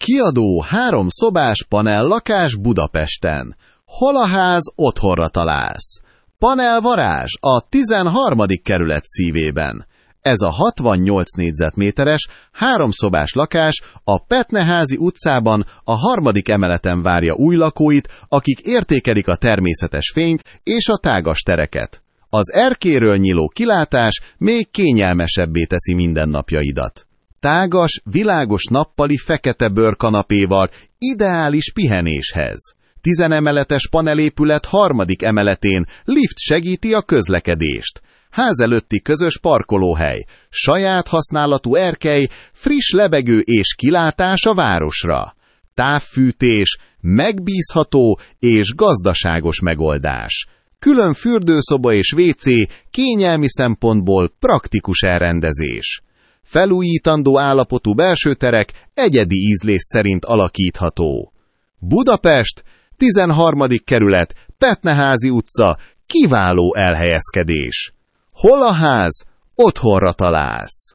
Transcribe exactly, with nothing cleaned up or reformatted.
Kiadó három szobás panel lakás Budapesten. Hol a ház, otthonra találsz. Panel Varázs a tizenharmadik kerület szívében. Ez a hatvannyolc négyzetméteres, háromszobás lakás a Petneházi utcában a harmadik emeleten várja új lakóit, akik értékelik a természetes fényt és a tágas tereket. Az erkéről nyíló kilátás még kényelmesebbé teszi mindennapjaidat. Tágas, világos nappali fekete bőrkanapéval, ideális pihenéshez. Tizenemeletes panelépület harmadik emeletén lift segíti a közlekedést. Ház előtti közös parkolóhely, saját használatú erkely, friss levegő és kilátás a városra. Távfűtés, megbízható és gazdaságos megoldás. Külön fürdőszoba és vé cé, kényelmi szempontból praktikus elrendezés. Felújítandó állapotú belsőterek egyedi ízlés szerint alakítható. Budapest, tizenharmadik kerület, Petneházi utca, kiváló elhelyezkedés. Hol a ház, otthonra találsz.